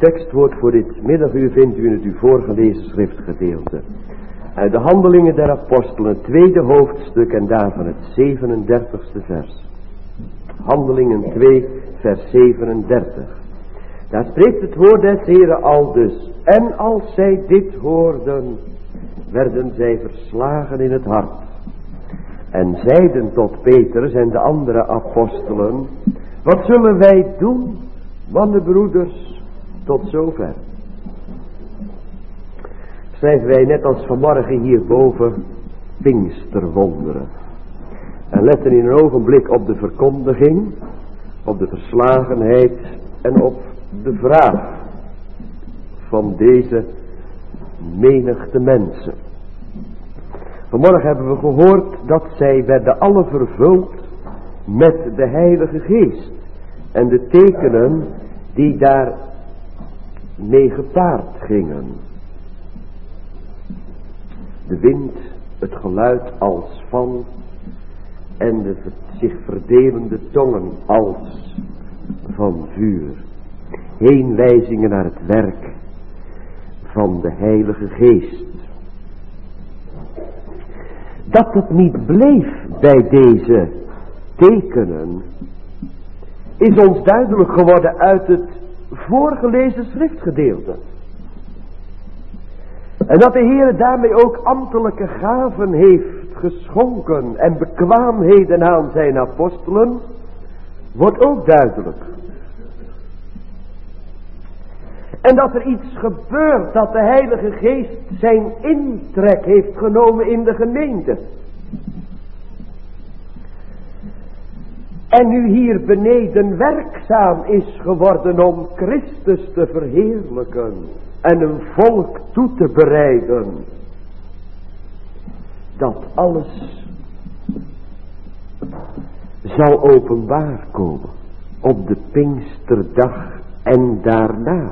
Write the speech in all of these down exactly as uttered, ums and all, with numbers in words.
tekstwoord voor dit middaguur vindt u in het u voorgelezen schriftgedeelte. Uit de Handelingen der Apostelen, tweede hoofdstuk en daarvan het zevenendertigste vers. Handelingen twee, vers zevenendertig. Daar spreekt het woord des Heren aldus. En als zij dit hoorden, werden zij verslagen in het hart. En zeiden tot Petrus en de andere apostelen: wat zullen wij doen, mannenbroeders, tot zover? Schrijven wij net als vanmorgen hierboven Pinksterwonderen. En letten in een ogenblik op de verkondiging, op de verslagenheid en op de vraag van deze menigte mensen. Vanmorgen hebben we gehoord dat zij werden alle vervuld met de Heilige Geest en de tekenen die daar mee gepaard gingen. De wind, het geluid als van en de zich verdelende tongen als van vuur. Heenwijzingen naar het werk van de Heilige Geest. Dat het niet bleef bij deze tekenen is ons duidelijk geworden uit het voorgelezen schriftgedeelte. En dat de Heer daarmee ook ambtelijke gaven heeft geschonken en bekwaamheden aan zijn apostelen, wordt ook duidelijk. En dat er iets gebeurt, dat de Heilige Geest zijn intrek heeft genomen in de gemeente. En nu hier beneden werkzaam is geworden om Christus te verheerlijken en een volk toe te bereiden. Dat alles zal openbaar komen op de Pinksterdag en daarna.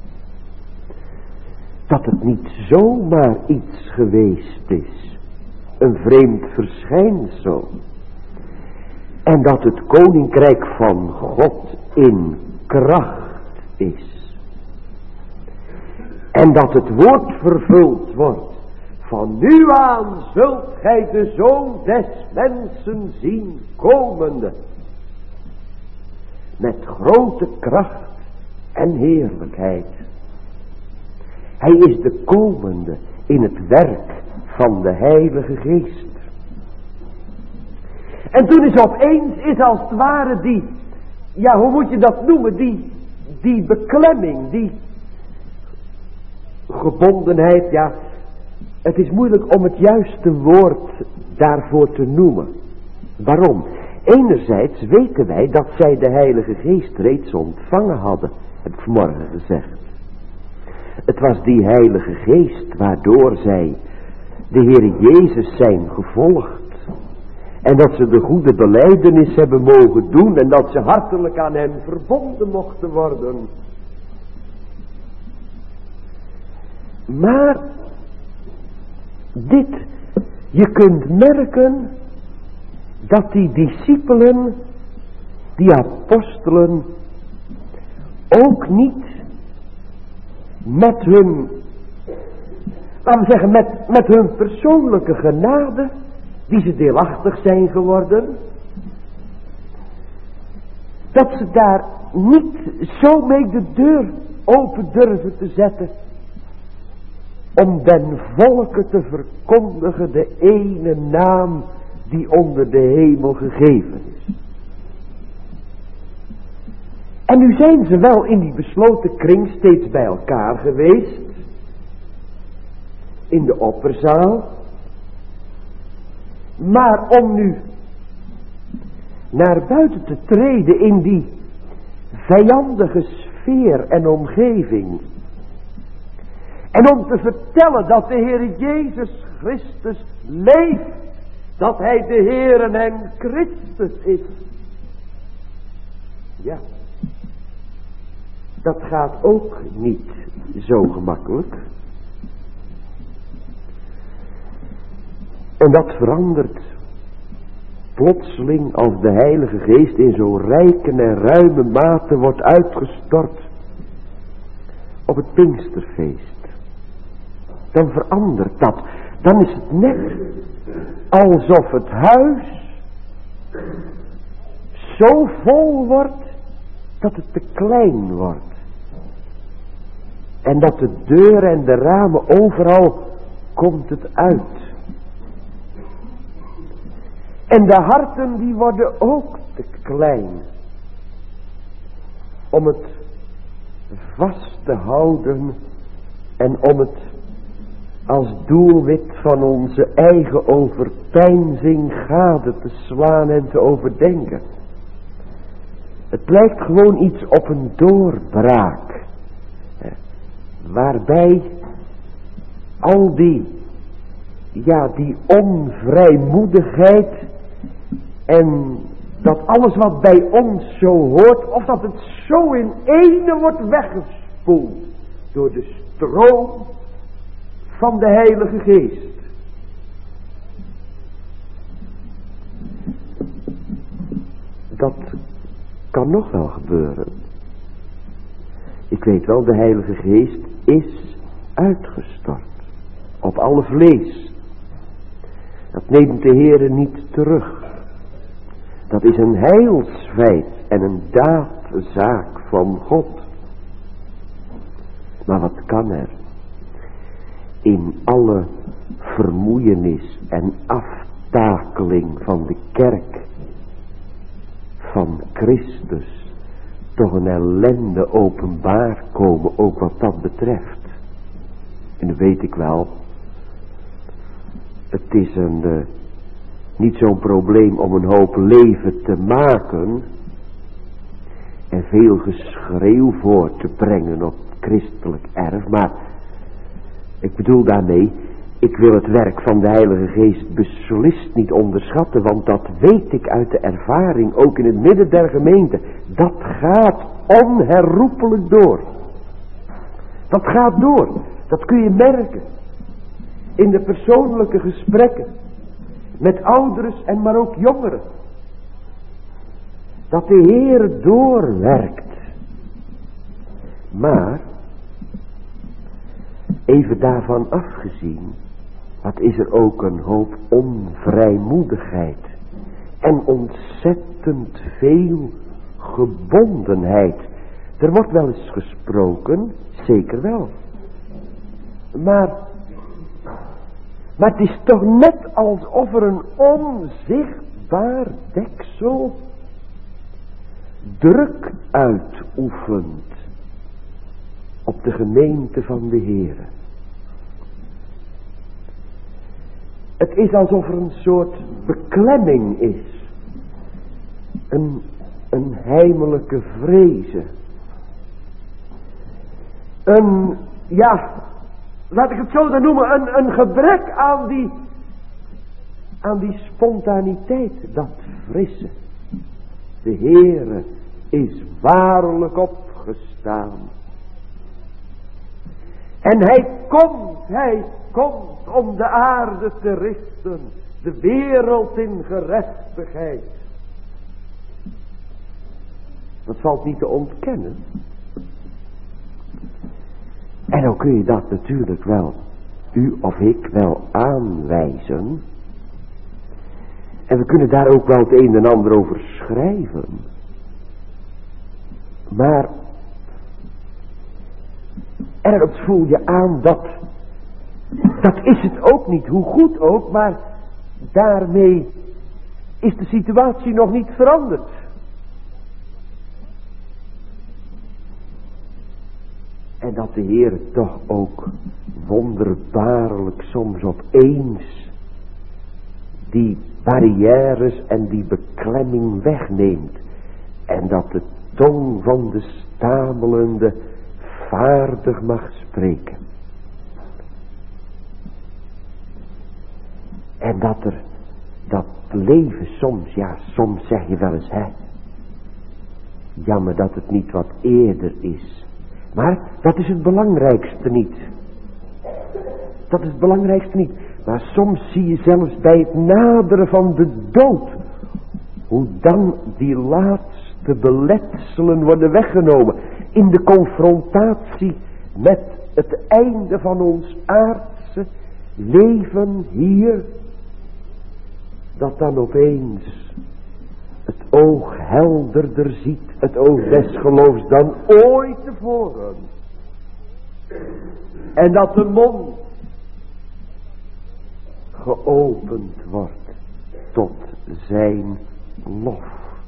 Dat het niet zomaar iets geweest is, een vreemd verschijnsel. En dat het koninkrijk van God in kracht is. En dat het woord vervuld wordt. Van nu aan zult gij de Zoon des mensen zien komende. Met grote kracht en heerlijkheid. Hij is de komende in het werk van de Heilige Geest. En toen is opeens, is als het ware die, ja hoe moet je dat noemen, die, die beklemming, die gebondenheid, ja, het is moeilijk om het juiste woord daarvoor te noemen. Waarom? Enerzijds weten wij dat zij de Heilige Geest reeds ontvangen hadden, heb ik vanmorgen gezegd. Het was die Heilige Geest waardoor zij de Heer Jezus zijn gevolgd. En dat ze de goede belijdenis hebben mogen doen en dat ze hartelijk aan hem verbonden mochten worden. Maar dit, je kunt merken dat die discipelen, die apostelen, ook niet met hun, laten we zeggen, met, met hun persoonlijke genade, die ze deelachtig zijn geworden, dat ze daar niet zo mee de deur open durven te zetten, om den volken te verkondigen de ene naam die onder de hemel gegeven is. En nu zijn ze wel in die besloten kring steeds bij elkaar geweest, in de opperzaal, maar om nu naar buiten te treden in die vijandige sfeer en omgeving, en om te vertellen dat de Heer Jezus Christus leeft, dat Hij de Heer en Christus is. Ja, dat gaat ook niet zo gemakkelijk. En dat verandert plotseling als de Heilige Geest in zo'n rijke en ruime mate wordt uitgestort. op het Pinksterfeest. Dan verandert dat. Dan is het net alsof het huis zo vol wordt dat het te klein wordt. En dat de deuren en de ramen overal komt het uit. En de harten die worden ook te klein. Om het vast te houden en om het als doelwit van onze eigen overpeinzing gade te slaan en te overdenken. Het lijkt gewoon iets op een doorbraak. Waarbij al die, ja, die onvrijmoedigheid en dat alles wat bij ons zo hoort, of dat het zo in ene wordt weggespoeld door de stroom van de Heilige Geest. Dat kan nog wel gebeuren. Ik weet wel, de Heilige Geest is uitgestort op alle vlees. Dat neemt de Heere niet terug. Dat is een heilsfeit en een daadzaak van God. Maar wat kan er in alle vermoeienis en aftakeling van de kerk van Christus toch een ellende openbaar komen, ook wat dat betreft. En dat weet ik wel. Het is een, uh, niet zo'n probleem om een hoop leven te maken en veel geschreeuw voor te brengen op christelijk erf. Maar ik bedoel daarmee, ik wil het werk van de Heilige Geest beslist niet onderschatten, want dat weet ik uit de ervaring, ook in het midden der gemeente. Dat gaat onherroepelijk door. Dat gaat door. Dat kun je merken. In de persoonlijke gesprekken. Met ouders en maar ook jongeren. Dat de Heer doorwerkt. Maar, even daarvan afgezien, wat is er ook een hoop onvrijmoedigheid. En ontzettend veel gebondenheid. Er wordt wel eens gesproken, zeker wel. Maar, maar het is toch net alsof er een onzichtbaar deksel druk uitoefent op de gemeente van de Heere. Het is alsof er een soort beklemming is. Een, een heimelijke vrezen. Een, ja, laat ik het zo dan noemen, een, een gebrek aan die, aan die spontaniteit, dat frisse. De Heere is waarlijk opgestaan. En hij komt, hij komt om de aarde te richten, de wereld in gerechtigheid. Dat valt niet te ontkennen. En dan kun je dat natuurlijk wel, u of ik wel aanwijzen. En we kunnen daar ook wel het een en ander over schrijven. Maar ergens voel je aan dat, dat is het ook niet, hoe goed ook, maar daarmee is de situatie nog niet veranderd. En dat de Heer toch ook wonderbaarlijk soms opeens die barrières en die beklemming wegneemt. En dat de tong van de stamelende vaardig mag spreken. En dat er dat leven soms, ja soms zeg je wel eens, hè, jammer dat het niet wat eerder is. Maar dat is het belangrijkste niet. Dat is het belangrijkste niet. Maar soms zie je zelfs bij het naderen van de dood, hoe dan die laatste beletselen worden weggenomen. In de confrontatie met het einde van ons aardse leven hier, dat dan opeens het oog helderder ziet, het oog des geloofs dan ooit tevoren. En dat de mond geopend wordt tot zijn lof.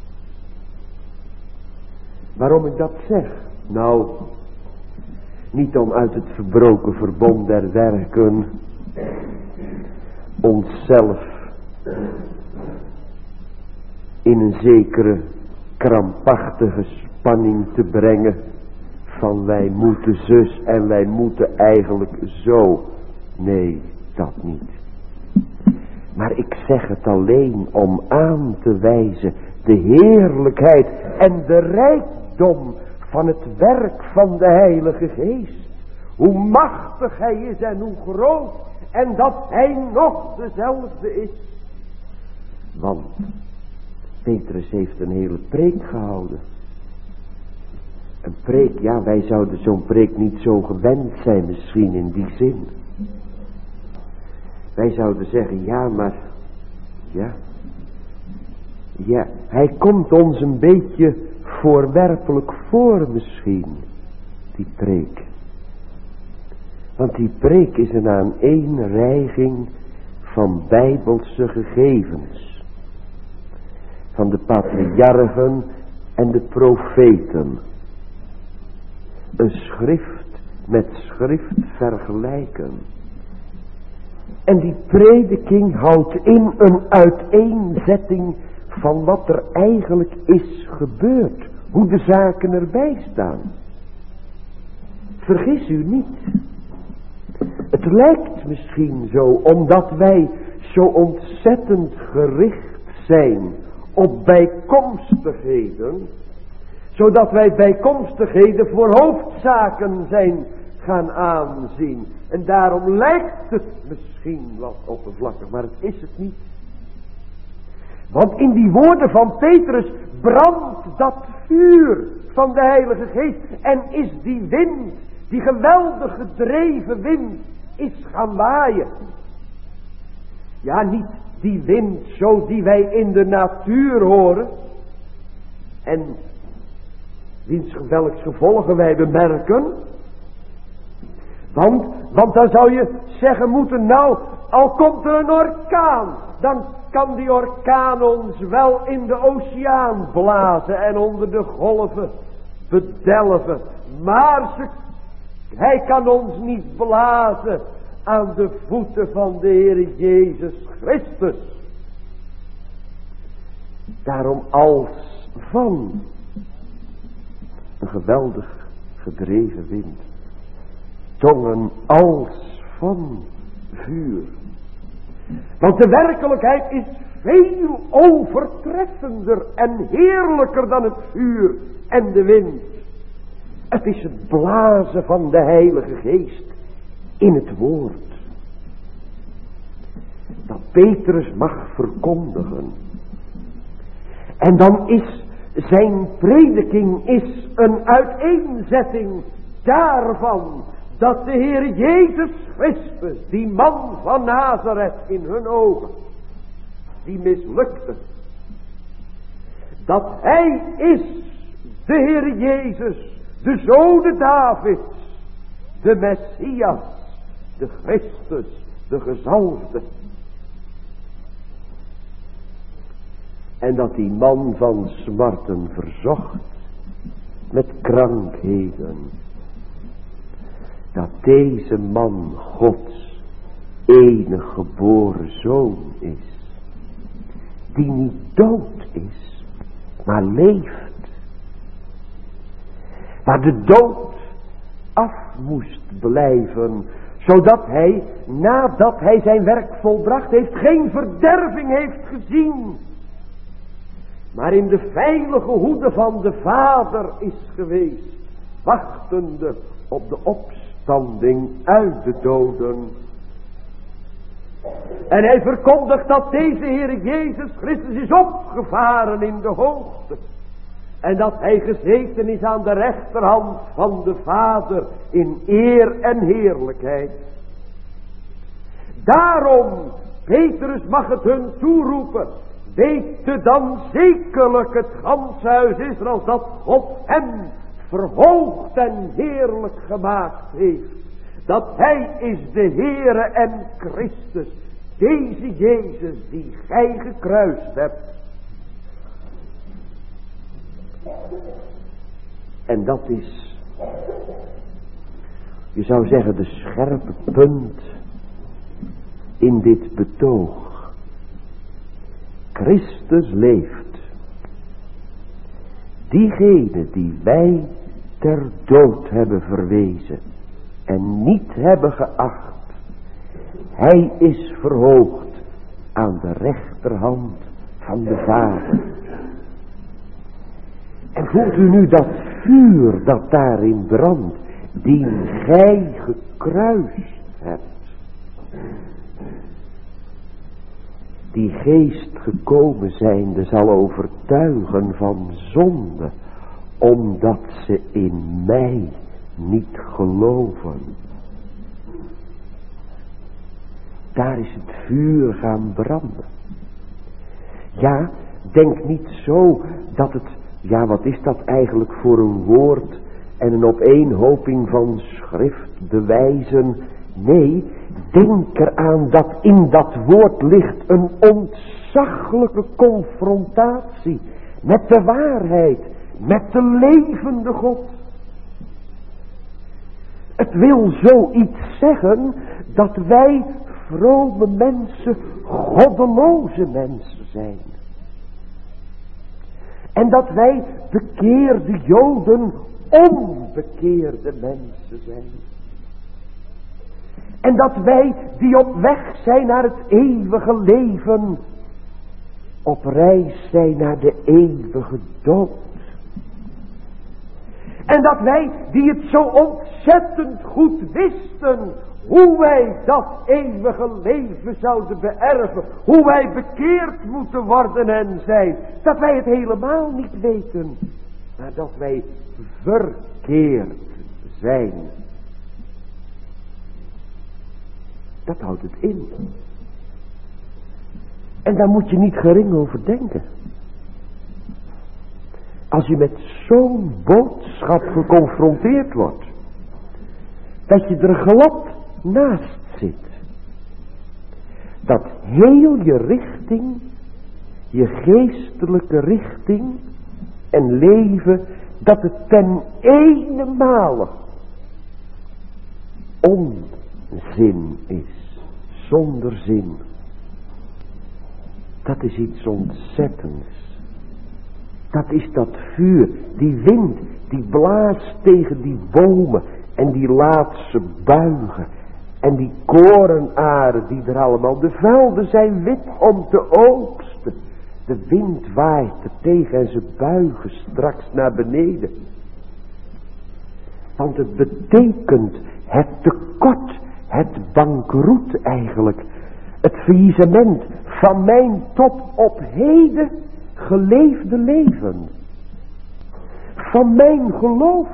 Waarom ik dat zeg? Nou, niet om uit het verbroken verbond der werken onszelf in een zekere krampachtige spanning te brengen van wij moeten zus en wij moeten eigenlijk zo. Nee, dat niet. Maar ik zeg het alleen om aan te wijzen de heerlijkheid en de rijkdom van het werk van de Heilige Geest. Hoe machtig hij is en hoe groot en dat hij nog dezelfde is. Want Petrus heeft een hele preek gehouden. Een preek, ja, wij zouden zo'n preek niet zo gewend zijn misschien in die zin. Wij zouden zeggen, ja, maar, ja, ja, hij komt ons een beetje voorwerpelijk voor misschien, die preek. Want die preek is een aaneenreiging van bijbelse gegevens. Van de patriarchen en de profeten. Een schrift met schrift vergelijken. En die prediking houdt in een uiteenzetting van wat er eigenlijk is gebeurd. Hoe de zaken erbij staan. Vergis u niet. Het lijkt misschien zo, omdat wij zo ontzettend gericht zijn op bijkomstigheden, zodat wij bijkomstigheden voor hoofdzaken zijn gaan aanzien. En daarom lijkt het misschien wat oppervlakkig, maar het is het niet. Want in die woorden van Petrus brandt dat vuur van de Heilige Geest. En is die wind, die geweldig gedreven wind, is gaan waaien. Ja, niet die wind zo die wij in de natuur horen. En wiens welks gevolgen wij bemerken. Want, want dan zou je zeggen moeten, nou, al komt er een orkaan, dan kan die orkaan ons wel in de oceaan blazen en onder de golven bedelven. Maar ze, hij kan ons niet blazen aan de voeten van de Heer Jezus Christus. Daarom als van een geweldig gedreven wind, tongen als van vuur. Want de werkelijkheid is veel overtreffender en heerlijker dan het vuur en de wind. Het is het blazen van de Heilige Geest in het woord. Dat Petrus mag verkondigen. En dan is zijn prediking is een uiteenzetting daarvan dat de Heer Jezus Christus, die man van Nazareth in hun ogen, die mislukte, dat hij is de Heer Jezus, de Zoon Davids, de Messias, de Christus, de gezalfde. En dat die man van smarten verzocht met krankheden, dat deze man Gods enige geboren zoon is, die niet dood is, maar leeft. Maar de dood af moest blijven, zodat hij, nadat hij zijn werk volbracht heeft, geen verderving heeft gezien, maar in de veilige hoede van de Vader is geweest, wachtende op de opstanding uit de doden. En hij verkondigt dat deze Heer Jezus Christus is opgevaren in de hoogte. En dat hij gezeten is aan de rechterhand van de Vader in eer en heerlijkheid. Daarom, Petrus mag het hun toeroepen. Weet dan zekerlijk het ganse huis Israël dat God hem verhoogd en heerlijk gemaakt heeft. Dat hij is de Heere en Christus. Deze Jezus die gij gekruist hebt. En dat is, je zou zeggen, de scherpe punt in dit betoog. Christus leeft. Diegene die wij ter dood hebben verwezen en niet hebben geacht. Hij is verhoogd aan de rechterhand van de Vader. En voelt u nu dat vuur dat daarin brandt, die gij gekruist hebt. Die geest gekomen zijnde zal overtuigen van zonde, omdat ze in mij niet geloven. Daar is het vuur gaan branden. Ja, denk niet zo dat het, ja wat is dat eigenlijk voor een woord en een opeenhoping van schriftbewijzen. Nee, denk eraan dat in dat woord ligt een ontzaglijke confrontatie met de waarheid, met de levende God. Het wil zoiets zeggen dat wij vrome mensen goddeloze mensen zijn. En dat wij bekeerde Joden onbekeerde mensen zijn. En dat wij die op weg zijn naar het eeuwige leven, op reis zijn naar de eeuwige dood. En dat wij die het zo ontzettend goed wisten, hoe wij dat eeuwige leven zouden beërven, hoe wij bekeerd moeten worden en zijn, dat wij het helemaal niet weten, maar dat wij verkeerd zijn. Dat houdt het in. En daar moet je niet gering over denken. Als je met zo'n boodschap geconfronteerd wordt, dat je er glad naast zit. Dat heel je richting, je geestelijke richting en leven, dat het ten eenenmale onzin is, zonder zin. Dat is iets ontzettends. Dat is dat vuur, die wind, die blaast tegen die bomen en die laat ze buigen. En die korenaren die er allemaal, de velden zijn wit om te oogsten. De wind waait er tegen en ze buigen straks naar beneden. Want het betekent het tekort, het bankroet eigenlijk. Het faillissement van mijn tot op heden geleefde leven. Van mijn geloof.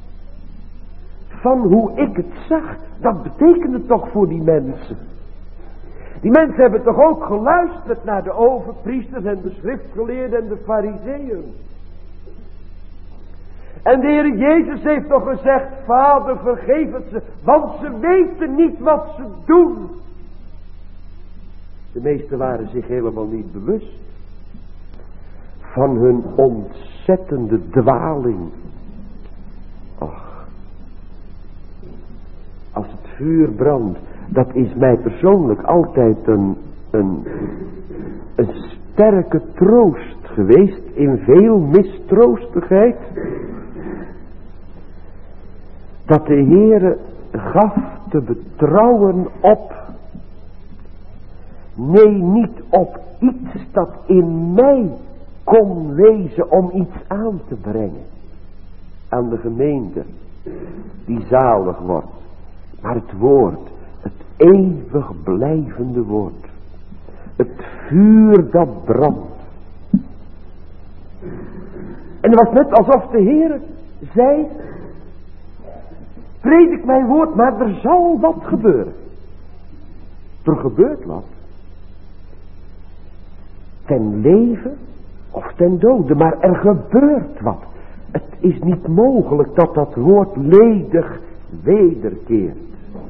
Van hoe ik het zag. Dat betekent het toch voor die mensen. Die mensen hebben toch ook geluisterd naar de overpriesters en de schriftgeleerden en de farizeeën. En de Heer Jezus heeft toch gezegd, Vader vergeef het ze, want ze weten niet wat ze doen. De meesten waren zich helemaal niet bewust van hun ontzettende dwaling. Och, als het vuur brandt, dat is mij persoonlijk altijd een, een, een sterke troost geweest in veel mistroostigheid. Dat de Heere gaf te betrouwen op, nee niet op iets dat in mij kon wezen om iets aan te brengen aan de gemeente die zalig wordt, maar het woord, het eeuwig blijvende woord, het vuur dat brandt. En het was net alsof de Heer zei, predik mijn woord, maar er zal wat gebeuren. Er gebeurt wat. Ten leven of ten dode, maar er gebeurt wat. Het is niet mogelijk dat dat woord ledig wederkeert.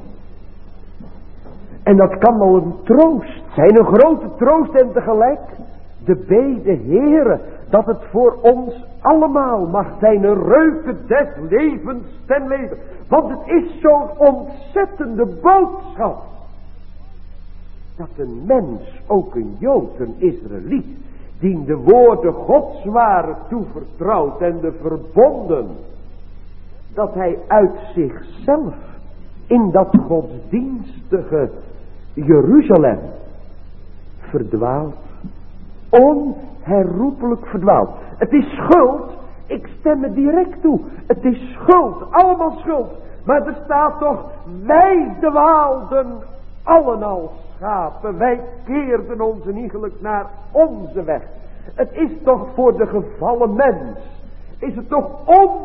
En dat kan wel een troost zijn, een grote troost en tegelijk de bede Heere, dat het voor ons allemaal mag zijn, een reuken des levens ten leven. Want het is zo'n ontzettende boodschap, dat een mens, ook een Jood, een Israëliet, die de woorden Gods waren toevertrouwd en de verbonden, dat hij uit zichzelf in dat godsdienstige Jeruzalem verdwaalt, onherroepelijk verdwaalt. Het is schuld, ik stem er direct toe, het is schuld, allemaal schuld, maar er staat toch, wij dwaalden allen als schapen, wij keerden ons iegelijk naar onze weg. Het is toch voor de gevallen mens, is het toch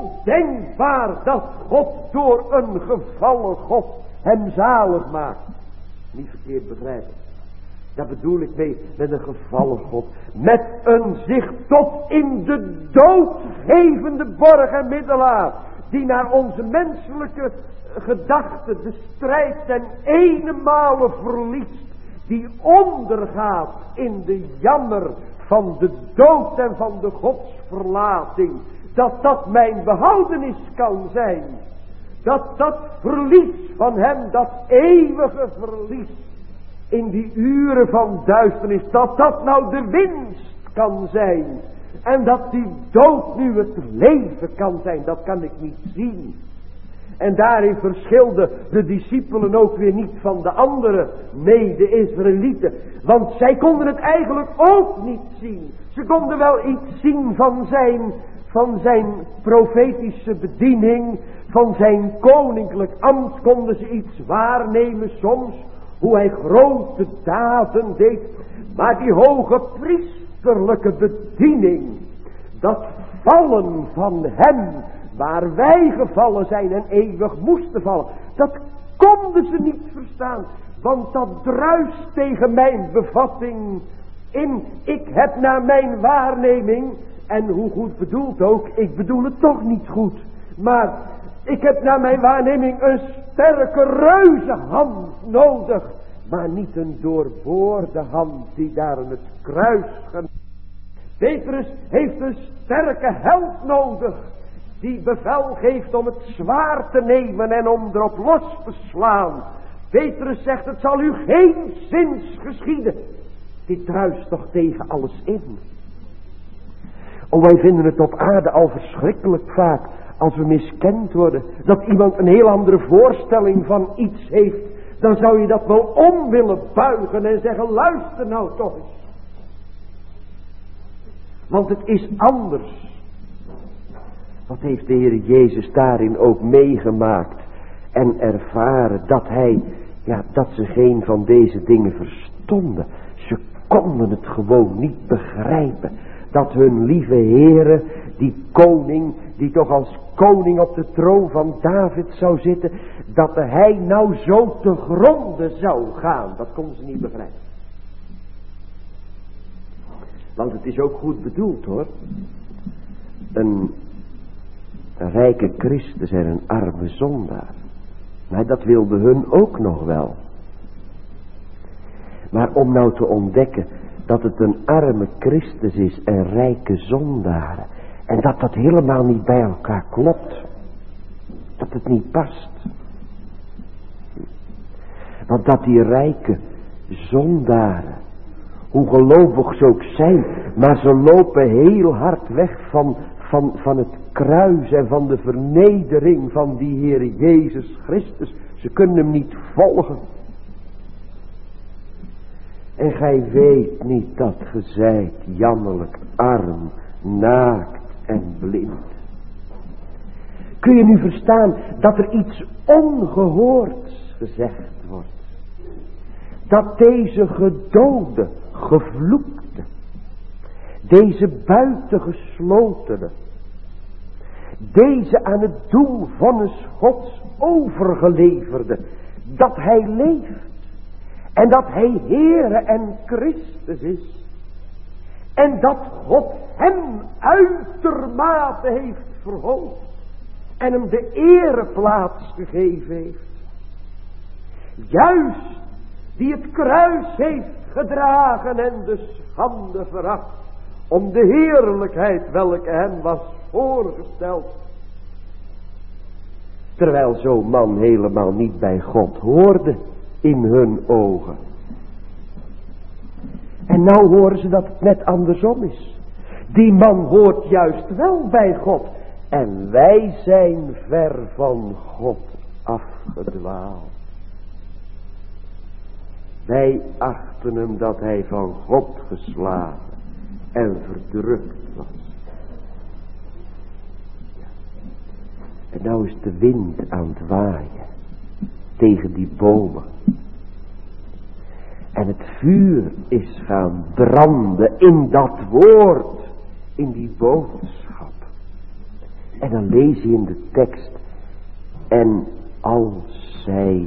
ondenkbaar dat God door een gevallen God hem zalig maakt. Niet verkeerd begrijpen. Daar bedoel ik mee met een gevallen God. Met een zich tot in de dood gevende borg en middelaar. Die naar onze menselijke gedachten de strijd ten eenenmale verliest. Die ondergaat in de jammer van de dood en van de godsverlating. Dat dat mijn behoudenis kan zijn. Dat dat verlies van hem, dat eeuwige verlies in die uren van duisternis, dat dat nou de winst kan zijn. En dat die dood nu het leven kan zijn, dat kan ik niet zien. En daarin verschilden de discipelen ook weer niet van de andere mede-Israëlieten. Want zij konden het eigenlijk ook niet zien. Ze konden wel iets zien van zijn, van zijn profetische bediening, van zijn koninklijk ambt konden ze iets waarnemen soms. Hoe hij grote daden deed. Maar die hoge priesterlijke bediening. Dat vallen van hem. Waar wij gevallen zijn en eeuwig moesten vallen. Dat konden ze niet verstaan. Want dat druist tegen mijn bevatting in. Ik heb naar mijn waarneming. En hoe goed bedoeld ook. Ik bedoel het toch niet goed. Maar ik heb naar mijn waarneming een sterke reuzenhand nodig. Maar niet een doorboorde hand die daar aan het kruis gaat. Petrus heeft een sterke held nodig. Die bevel geeft om het zwaard te nemen en om erop los te slaan. Petrus zegt, het zal u geen zins geschieden. Dit druist toch tegen alles in. Oh, wij vinden het op aarde al verschrikkelijk vaak. Als we miskend worden, dat iemand een heel andere voorstelling van iets heeft, dan zou je dat wel om willen buigen en zeggen, luister nou toch eens. Want het is anders. Wat heeft de Heer Jezus daarin ook meegemaakt en ervaren, dat hij, ja, dat ze geen van deze dingen verstonden. Ze konden het gewoon niet begrijpen. Dat hun lieve Heere, die koning, die toch als koning op de troon van David zou zitten, dat hij nou zo te gronde zou gaan. Dat konden ze niet begrijpen. Want het is ook goed bedoeld hoor. Een rijke Christus en een arme zondaar. Maar dat wilde hun ook nog wel. Maar om nou te ontdekken dat het een arme Christus is en rijke zondaren. En dat dat helemaal niet bij elkaar klopt. Dat het niet past. Want dat die rijke zondaren, hoe gelovig ze ook zijn, maar ze lopen heel hard weg van, van, van het kruis en van de vernedering van die Heer Jezus Christus. Ze kunnen hem niet volgen. En gij weet niet dat ge zijt jammerlijk arm, naakt en blind. Kun je nu verstaan dat er iets ongehoords gezegd wordt? Dat deze gedode, gevloekte, deze buitengeslotene, deze aan het doelvonnis Gods overgeleverde, dat hij leeft en dat hij Heere en Christus is en dat God hem uitermate heeft verhoogd en hem de ereplaats gegeven heeft. Juist die het kruis heeft gedragen en de schande veracht, om de heerlijkheid welke hem was voorgesteld. Terwijl zo'n man helemaal niet bij God hoorde in hun ogen. En nou horen ze dat het net andersom is. Die man hoort juist wel bij God. En wij zijn ver van God afgedwaald. Wij achten hem dat hij van God geslagen en verdrukt was. En nou is de wind aan het waaien tegen die bomen. En het vuur is gaan branden in dat woord, in die boodschap. En dan lees je in de tekst, en als zij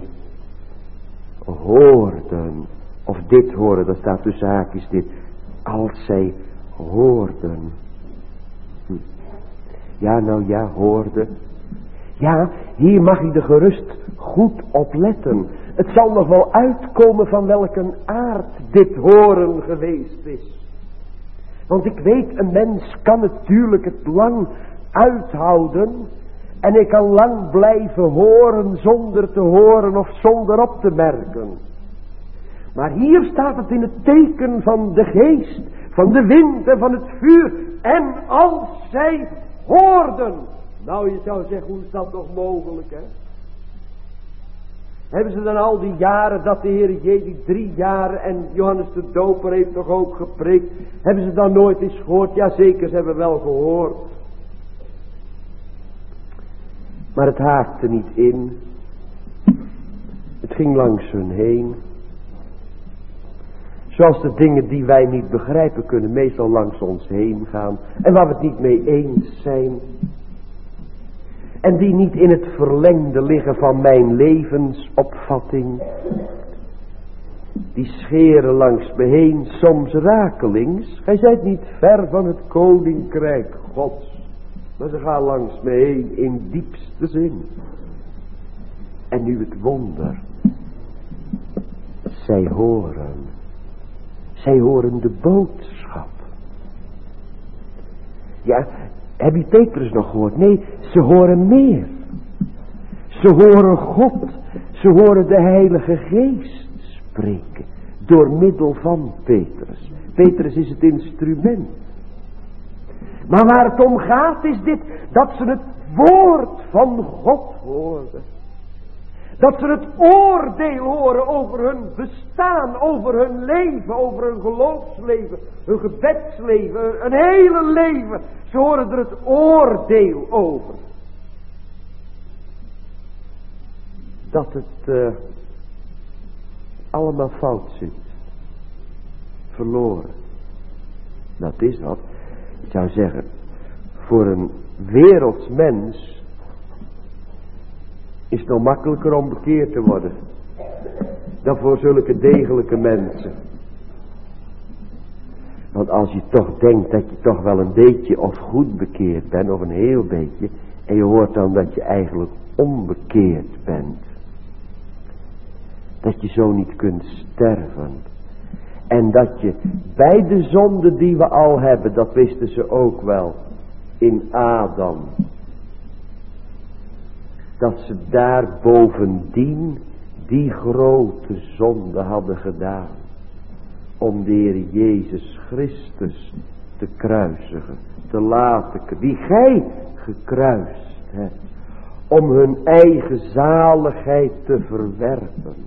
hoorden, of dit horen, dat staat tussen haakjes dit, als zij hoorden. Hm. Ja, nou ja, hoorden. Ja, hier mag je er gerust goed op letten. Het zal nog wel uitkomen van welke aard dit horen geweest is. Want ik weet, een mens kan natuurlijk het lang uithouden. En ik kan lang blijven horen zonder te horen of zonder op te merken. Maar hier staat het in het teken van de geest, van de wind en van het vuur. En als zij hoorden. Nou, je zou zeggen, hoe is dat nog mogelijk, hè? Hebben ze dan al die jaren dat de Heer Jezus, die drie jaren, en Johannes de Doper heeft toch ook gepreekt, hebben ze dan nooit eens gehoord? Jazeker, ze hebben wel gehoord. Maar het haakte niet in. Het ging langs hun heen. Zoals de dingen die wij niet begrijpen kunnen meestal langs ons heen gaan. En waar we het niet mee eens zijn. En die niet in het verlengde liggen van mijn levensopvatting. Die scheren langs me heen, soms rakelings. Gij zijt niet ver van het koninkrijk Gods. Maar ze gaan langs me heen in diepste zin. En nu het wonder. Zij horen. Zij horen de boodschap. Ja, heb je Petrus nog gehoord? Nee, ze horen meer. Ze horen God. Ze horen de Heilige Geest spreken. Door middel van Petrus. Petrus is het instrument. Maar waar het om gaat is dit, dat ze het woord van God hoorden. Dat ze het oordeel horen over hun bestaan, over hun leven, over hun geloofsleven, hun gebedsleven, een hele leven. Ze horen er het oordeel over. Dat het uh, allemaal fout zit. Verloren. Dat is wat. Ik zou zeggen, voor een werelds mens is het nog makkelijker om bekeerd te worden dan voor zulke degelijke mensen. Want als je toch denkt dat je toch wel een beetje of goed bekeerd bent, of een heel beetje, en je hoort dan dat je eigenlijk onbekeerd bent, dat je zo niet kunt sterven. En dat je bij de zonde die we al hebben, dat wisten ze ook wel in Adam, dat ze daar bovendien die grote zonde hadden gedaan. Om de Heer Jezus Christus te kruisigen, te laten, die gij gekruist hebt. Om hun eigen zaligheid te verwerpen.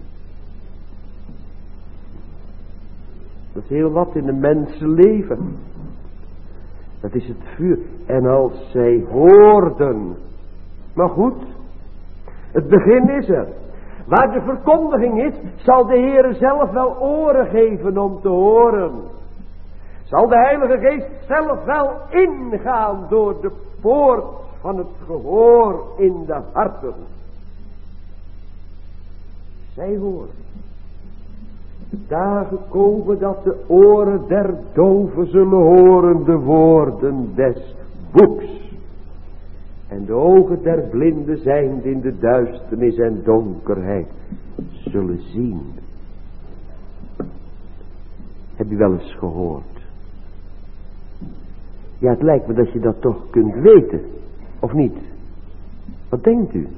Dat is heel wat in de mensenleven. Dat is het vuur. En als zij hoorden. Maar goed. Het begin is er. Waar de verkondiging is, zal de Heer zelf wel oren geven om te horen. Zal de Heilige Geest zelf wel ingaan door de poort van het gehoor in de harten. Zij horen. De dagen komen dat de oren der doven zullen horen de woorden des boeks. En de ogen der blinden zijnd in de duisternis en donkerheid zullen zien. Heb je wel eens gehoord? Ja, het lijkt me dat je dat toch kunt weten. Of niet? Wat denkt u?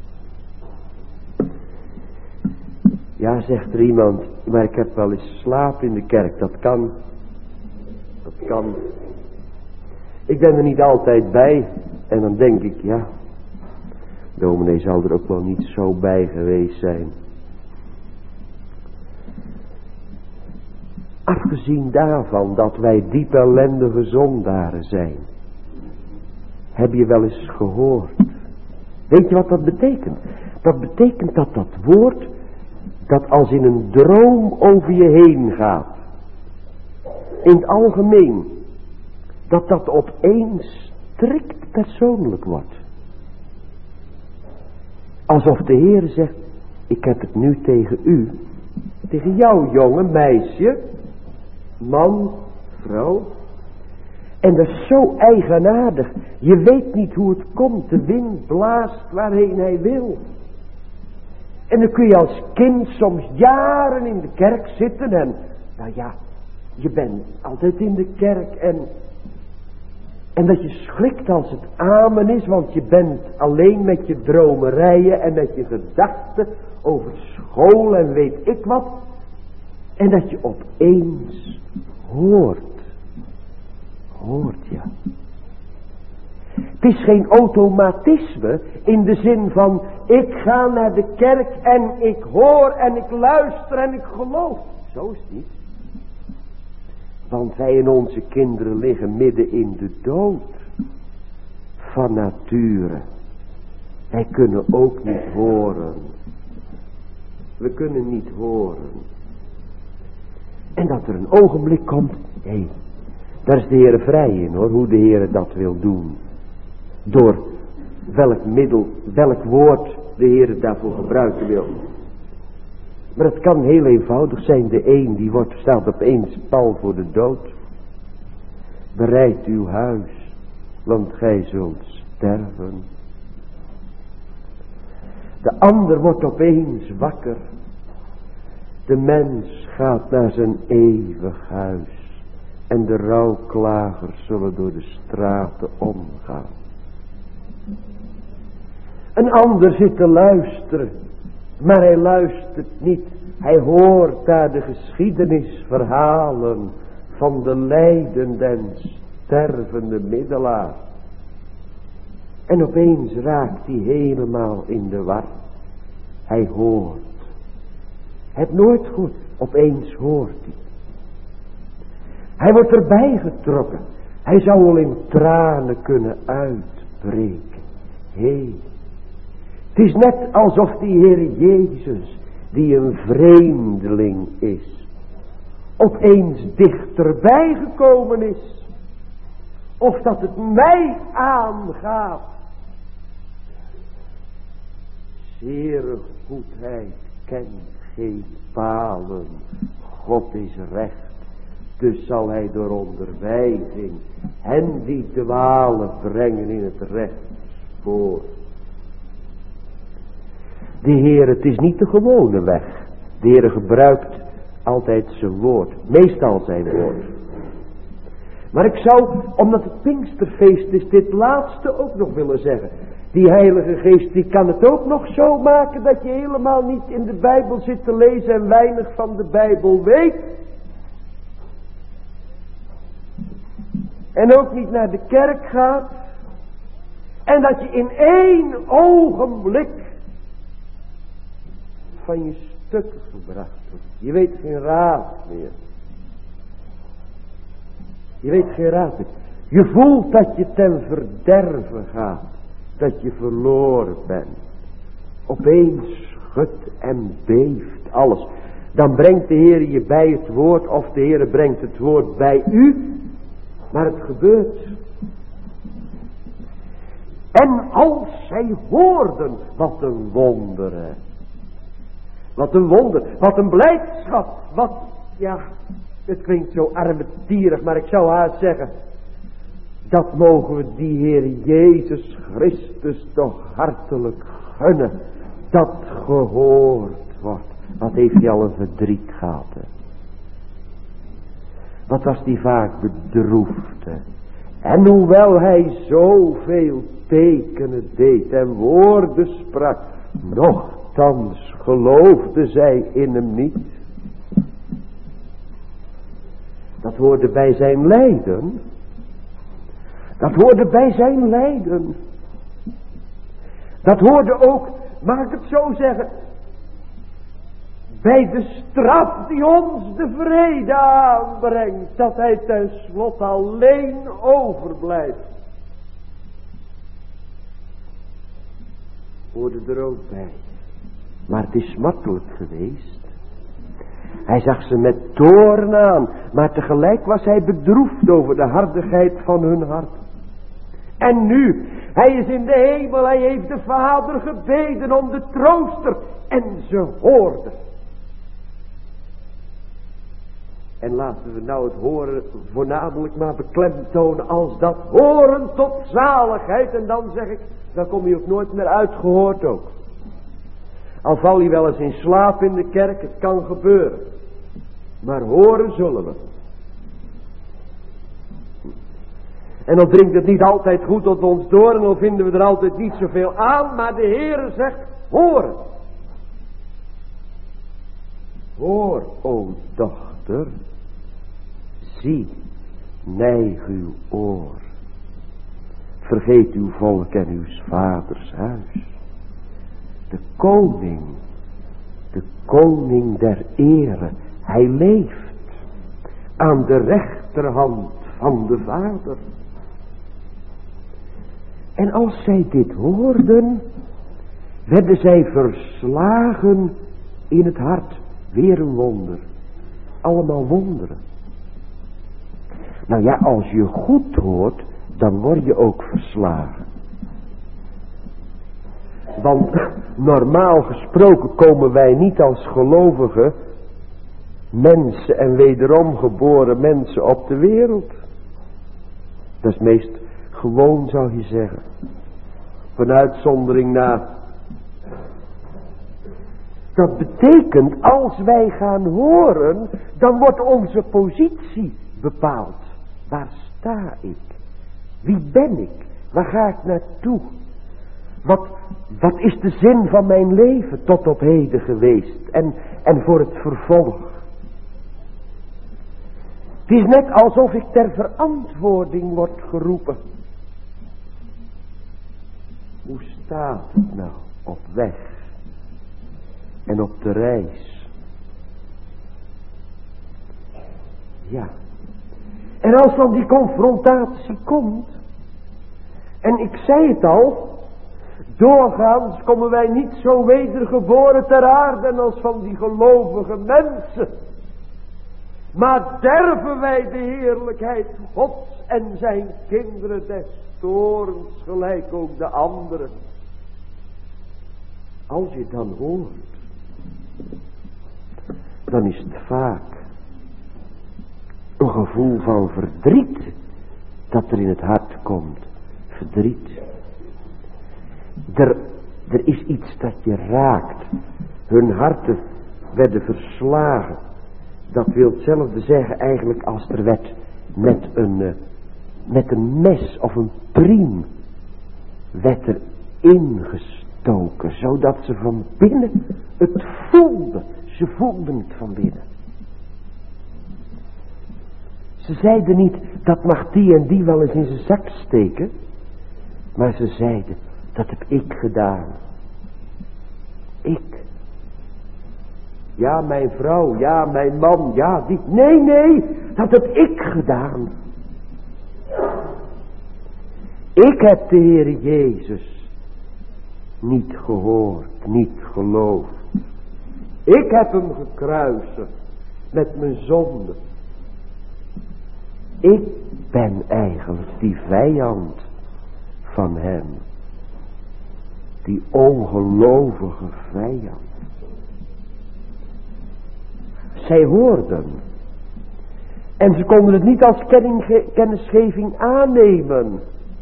Ja, zegt er iemand, maar ik heb wel eens slaap in de kerk. Dat kan. Dat kan. Ik ben er niet altijd bij. En dan denk ik, ja, dominee zal er ook wel niet zo bij geweest zijn. Afgezien daarvan dat wij diep ellendige zondaren zijn. Heb je wel eens gehoord? Weet je wat dat betekent? Dat betekent dat dat woord, dat als in een droom over je heen gaat. In het algemeen. Dat dat opeens strikt persoonlijk wordt. Alsof de Heer zegt, ik heb het nu tegen u. Tegen jou, jongen, meisje. Man, vrouw. En dat is zo eigenaardig. Je weet niet hoe het komt. De wind blaast waarheen hij wil. En dan kun je als kind soms jaren in de kerk zitten. En nou ja, je bent altijd in de kerk. En, en dat je schrikt als het amen is. Want je bent alleen met je dromerijen en met je gedachten over school en weet ik wat. En dat je opeens hoort. Hoort, ja. Het is geen automatisme in de zin van ik ga naar de kerk en ik hoor en ik luister en ik geloof. Zo is het niet. Want wij en onze kinderen liggen midden in de dood. Van nature. Wij kunnen ook niet horen. We kunnen niet horen. En dat er een ogenblik komt. Hé, hey, daar is de Heer vrij in hoor. Hoe de Heer dat wil doen. Door welk middel, welk woord de Heer daarvoor gebruiken wil. Maar het kan heel eenvoudig zijn. De een die wordt, staat opeens pal voor de dood. Bereid uw huis. Want gij zult sterven. De ander wordt opeens wakker. De mens gaat naar zijn eeuwig huis. En de rouwklagers zullen door de straten omgaan. Een ander zit te luisteren. Maar hij luistert niet. Hij hoort daar de geschiedenisverhalen van de lijdende en stervende middelaar. En opeens raakt hij helemaal in de war. Hij hoort. Het nooit goed. Opeens hoort hij. Hij wordt erbij getrokken. Hij zou wel in tranen kunnen uitbreken. Hé. Het is net alsof die Heer Jezus, die een vreemdeling is, opeens dichterbij gekomen is. Of dat het mij aangaat. Zere goedheid kent geen palen. God is recht. Dus zal hij door onderwijzing hen die dwalen brengen in het recht spoor. De Heer, het is niet de gewone weg. De Heer gebruikt altijd zijn woord. Meestal zijn woord. Maar ik zou, omdat het Pinksterfeest is, dit laatste ook nog willen zeggen. Die Heilige Geest, die kan het ook nog zo maken dat je helemaal niet in de Bijbel zit te lezen en weinig van de Bijbel weet. En ook niet naar de kerk gaat. En dat je in één ogenblik van je stukken gebracht wordt. Je weet geen raad meer. Je weet geen raad meer. Je voelt dat je ten verderven gaat. Dat je verloren bent. Opeens schudt en beeft alles. Dan brengt de Heer je bij het woord. Of de Heer brengt het woord bij u. Maar het gebeurt. En als zij hoorden, wat een wonder, hè. Wat een wonder, wat een blijdschap, wat, ja, het klinkt zo armetierig, maar ik zou haast zeggen, dat mogen we die Heer Jezus Christus toch hartelijk gunnen, dat gehoord wordt. Wat heeft hij al een verdriet gehad, hè? Wat was die vaak bedroefd, hè? En hoewel hij zoveel tekenen deed en woorden sprak, nochtans geloofde zij in hem niet. Dat hoorde bij zijn lijden. Dat hoorde bij zijn lijden. Dat hoorde ook, mag ik het zo zeggen, bij de straf die ons de vrede aanbrengt, dat hij tenslotte alleen overblijft. Hoorde er ook bij. Maar het is smartelijk geweest. Hij zag ze met toorn aan, maar tegelijk was hij bedroefd over de hardigheid van hun hart. En nu, hij is in de hemel, hij heeft de Vader gebeden om de trooster en ze hoorden. En laten we nou het horen voornamelijk maar beklemtonen als dat horen tot zaligheid. En dan zeg ik, dan kom je ook nooit meer uitgehoord ook. Al val je wel eens in slaap in de kerk, het kan gebeuren. Maar horen zullen we. En dan dringt het niet altijd goed tot ons door en dan vinden we er altijd niet zoveel aan. Maar de Heere zegt, horen. Hoor, o dochter, zie, neig uw oor. Vergeet uw volk en uw vaders huis. De koning, de koning der ere, hij leeft aan de rechterhand van de Vader. En als zij dit hoorden, werden zij verslagen in het hart. Weer een wonder. Allemaal wonderen. Nou ja, als je goed hoort, dan word je ook verslagen. Want normaal gesproken komen wij niet als gelovige mensen en wederom geboren mensen op de wereld. Dat is meest gewoon, zou je zeggen. Van uitzondering na. Dat betekent, als wij gaan horen, dan wordt onze positie bepaald. Waar sta ik? Wie ben ik? Waar ga ik naartoe? Wat, wat is de zin van mijn leven tot op heden geweest? En, en voor het vervolg. Het is net alsof ik ter verantwoording word geroepen. Hoe staat het nou op weg en op de reis? Ja. En als dan die confrontatie komt, en ik zei het al, doorgaans komen wij niet zo wedergeboren ter aarde als van die gelovige mensen. Maar derven wij de heerlijkheid Gods en zijn kinderen des toorns, gelijk ook de anderen. Als je dan hoort, dan is het vaak een gevoel van verdriet dat er in het hart komt. Verdriet. Er, er is iets dat je raakt. Hun harten werden verslagen. Dat wil hetzelfde zeggen eigenlijk als er werd met een, uh, met een mes of een priem werd er ingestoken. Zodat ze van binnen het voelden. Ze voelden het van binnen. Ze zeiden niet, dat mag die en die wel eens in zijn zak steken. Maar ze zeiden, dat heb ik gedaan. Ik. Ja, mijn vrouw, ja, mijn man, ja, die. Nee, nee, dat heb ik gedaan. Ik heb de Heer Jezus niet gehoord, niet geloofd. Ik heb hem gekruisigd met mijn zonde. Ik ben eigenlijk die vijand van hem. Die ongelovige vijand. Zij hoorden. En ze konden het niet als kennisgeving aannemen.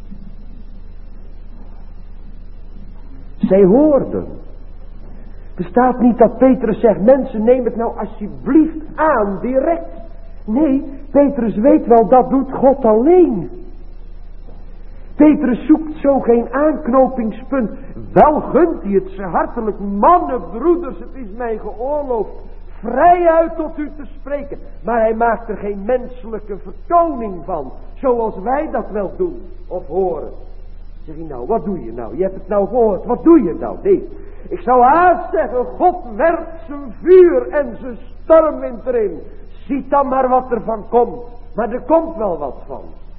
Zij hoorden. Er staat niet dat Petrus zegt, mensen neem het nou alsjeblieft aan, direct. Nee, Petrus weet wel, dat doet God alleen. Petrus zoekt zo geen aanknopingspunt. Wel gunt hij het ze hartelijk. Mannen, broeders, het is mij geoorloofd vrij uit tot u te spreken. Maar hij maakt er geen menselijke vertoning van. Zoals wij dat wel doen of horen. Zeg je nou, wat doe je nou? Je hebt het nou gehoord. Wat doe je nou? Nee. Ik zou haast zeggen, God werpt zijn vuur en zijn stormwind erin. Ziet dan maar wat er van komt. Maar er komt wel wat van.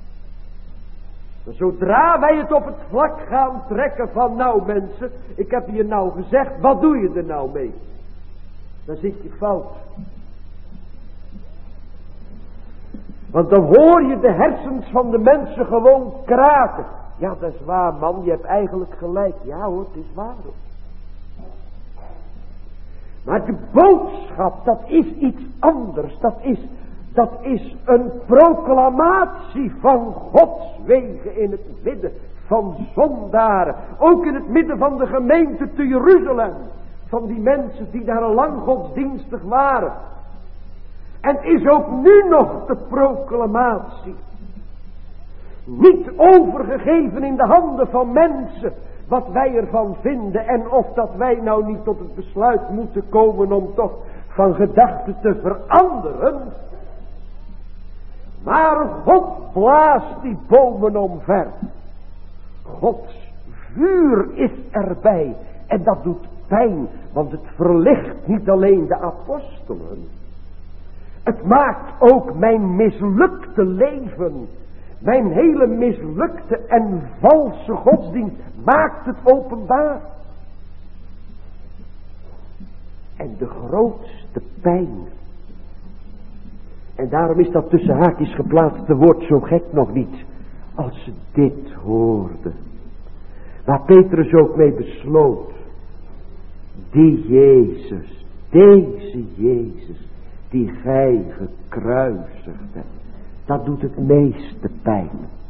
Zodra wij het op het vlak gaan trekken van, nou mensen, ik heb je nou gezegd, wat doe je er nou mee? Dan zit je fout. Want dan hoor je de hersens van de mensen gewoon kraken. Ja, dat is waar man, je hebt eigenlijk gelijk. Ja hoor, het is waar hoor. Maar de boodschap, dat is iets anders. Dat is, dat is een proclamatie van Gods wegen in het midden van zondaren. Ook in het midden van de gemeente te Jeruzalem. Van die mensen die daar al lang godsdienstig waren. En is ook nu nog de proclamatie. Niet overgegeven in de handen van mensen. Wat wij ervan vinden. En of dat wij nou niet tot het besluit moeten komen om toch van gedachten te veranderen. Maar God blaast die bomen omver. Gods vuur is erbij. En dat doet pijn. Want het verlicht niet alleen de apostelen. Het maakt ook mijn mislukte leven. Mijn hele mislukte en valse godsdienst maakt het openbaar. En de grootste pijn. En daarom is dat tussen haakjes geplaatste woord zo gek nog niet. Als ze dit hoorden. Waar Petrus ook mee besloot. Die Jezus, deze Jezus, die gij gekruisigd hebt. Dat doet het meeste pijn.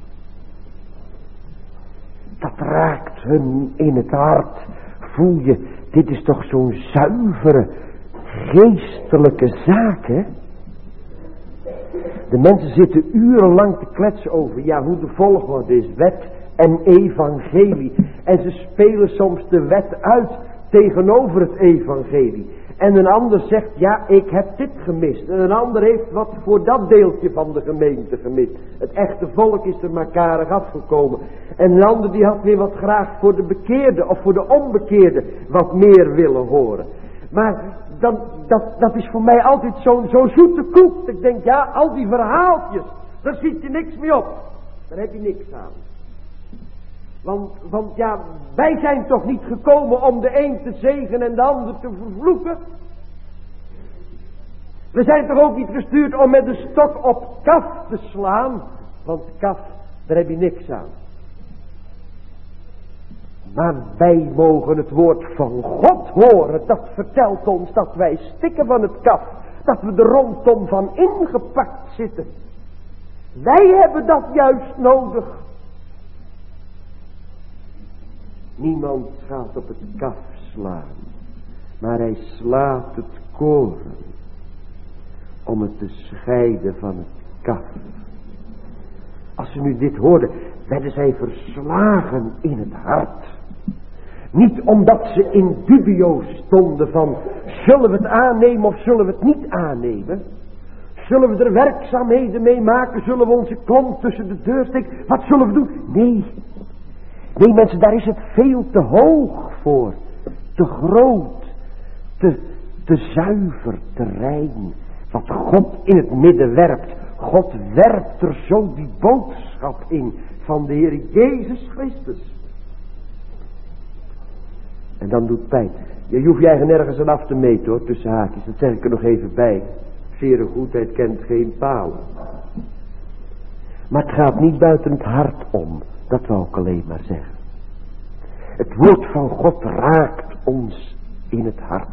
Dat raakt hun in het hart. Voel je, dit is toch zo'n zuivere, geestelijke zaak, hè? De mensen zitten urenlang te kletsen over, ja, hoe de volgorde is, wet en evangelie. En ze spelen soms de wet uit tegenover het evangelie. En een ander zegt, ja, ik heb dit gemist. En een ander heeft wat voor dat deeltje van de gemeente gemist. Het echte volk is er maar karig afgekomen. En een ander die had weer wat graag voor de bekeerde of voor de onbekeerde wat meer willen horen. Maar dan, dat, dat is voor mij altijd zo'n zo'n zoete koek. Ik denk, ja, al die verhaaltjes, daar ziet je niks mee op. Daar heb je niks aan. Want, want ja, wij zijn toch niet gekomen om de een te zegenen en de ander te vervloeken. We zijn toch ook niet gestuurd om met de stok op kaf te slaan. Want kaf, daar heb je niks aan. Maar wij mogen het woord van God horen. Dat vertelt ons dat wij stikken van het kaf. Dat we er rondom van ingepakt zitten. Wij hebben dat juist nodig. Niemand gaat op het kaf slaan, maar hij slaat het koren om het te scheiden van het kaf. Als ze nu dit hoorden, werden zij verslagen in het hart. Niet omdat ze in dubio stonden van, zullen we het aannemen of zullen we het niet aannemen? Zullen we er werkzaamheden mee maken? Zullen we onze klomp tussen de deur steken? Wat zullen we doen? Nee. Nee mensen, daar is het veel te hoog voor. Te groot. Te, te zuiver, te rein. Wat God in het midden werpt. God werpt er zo die boodschap in van de Heer Jezus Christus. En dan doet pijn. Je hoeft je eigen nergens aan af te meten hoor, tussen haakjes. Dat zeg ik er nog even bij. Zere goedheid kent geen palen. Maar het gaat niet buiten het hart om. Dat wou ik alleen maar zeggen. Het woord van God raakt ons in het hart.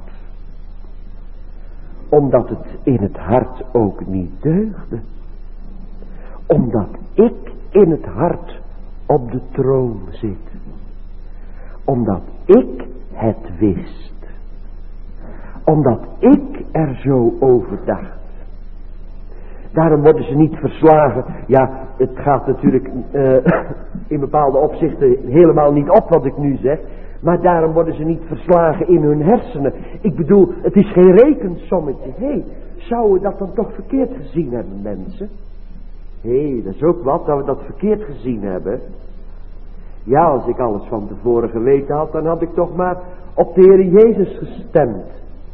Omdat het in het hart ook niet deugde. Omdat ik in het hart op de troon zit. Omdat ik het wist. Omdat ik er zo over dacht. Daarom worden ze niet verslagen. Ja, het gaat natuurlijk uh, in bepaalde opzichten helemaal niet op wat ik nu zeg. Maar daarom worden ze niet verslagen in hun hersenen. Ik bedoel, het is geen rekensommetje. Hé, hey, zouden we dat dan toch verkeerd gezien hebben, mensen? Hé, hey, dat is ook wat, dat we dat verkeerd gezien hebben. Ja, als ik alles van tevoren geweten had, dan had ik toch maar op de Heer Jezus gestemd.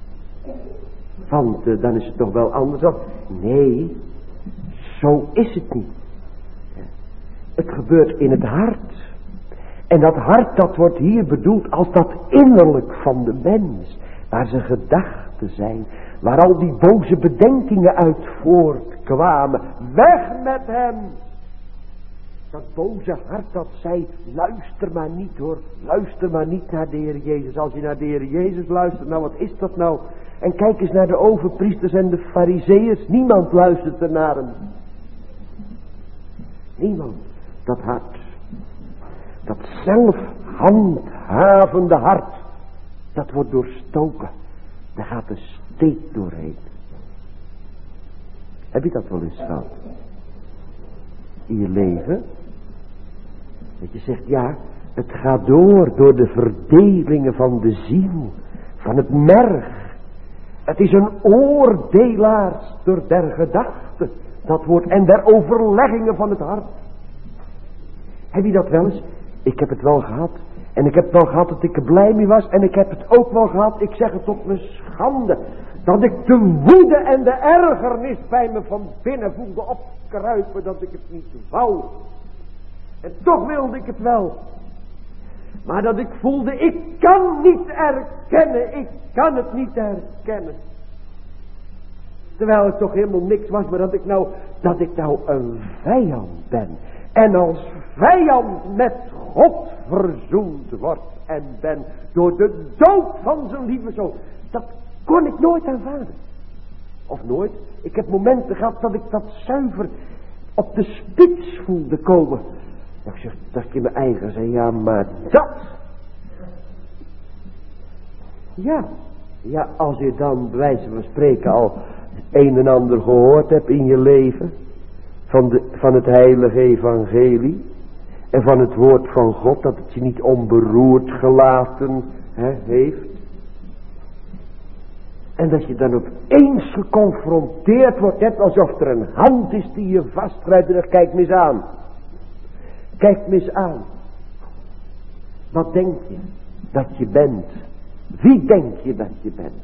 Want uh, dan is het toch wel anders. Nee, zo is het niet. Het gebeurt in het hart. En dat hart, dat wordt hier bedoeld als dat innerlijk van de mens. Waar zijn gedachten zijn. Waar al die boze bedenkingen uit voortkwamen. Weg met hem. Dat boze hart dat zei, luister maar niet hoor. Luister maar niet naar de Heer Jezus. Als je naar de Heer Jezus luistert, nou wat is dat nou? En kijk eens naar de overpriesters en de farizeeërs. Niemand luistert er naar hem. Niemand. Dat hart. Dat zelfhandhavende hart. Dat wordt doorstoken. Daar gaat een steek doorheen. Heb je dat wel eens gehad? In je leven? Dat je zegt, ja, het gaat door, door de verdelingen van de ziel. Van het merg. Het is een oordelaarstor der gedachten. Dat woord, en der overleggingen van het hart. Heb je dat wel eens? Ik heb het wel gehad. En ik heb wel gehad dat ik er blij mee was. En ik heb het ook wel gehad, ik zeg het tot mijn schande. Dat ik de woede en de ergernis bij me van binnen voelde opkruipen. Dat ik het niet wou. En toch wilde ik het wel. Maar dat ik voelde, ik kan niet erkennen. Ik kan het niet erkennen. Terwijl het toch helemaal niks was. Maar dat ik nou, dat ik nou een vijand ben. En als vijand met God verzoend wordt en ben. Door de dood van zijn lieve zoon. Dat kon ik nooit aanvaarden. Of nooit. Ik heb momenten gehad dat ik dat zuiver op de spits voelde komen. Dat ik, zeg, dat ik in mijn eigen zei, ja maar dat. Ja. Ja, als je dan bij wijze van spreken al een en ander gehoord hebt in je leven. Van, de, van het heilige evangelie. En van het woord van God. Dat het je niet onberoerd gelaten he, heeft. En dat je dan opeens geconfronteerd wordt. Net alsof er een hand is die je vastgrijpt. En dan kijk me eens aan. Kijk me eens aan. Wat denk je dat je bent? Wie denk je dat je bent?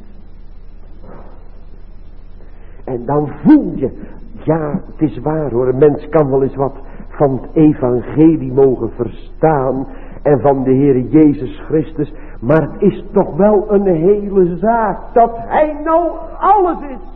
En dan voel je. Ja, het is waar hoor. Een mens kan wel eens wat van het evangelie mogen verstaan. En van de Heer Jezus Christus. Maar het is toch wel een hele zaak. Dat Hij nou alles is.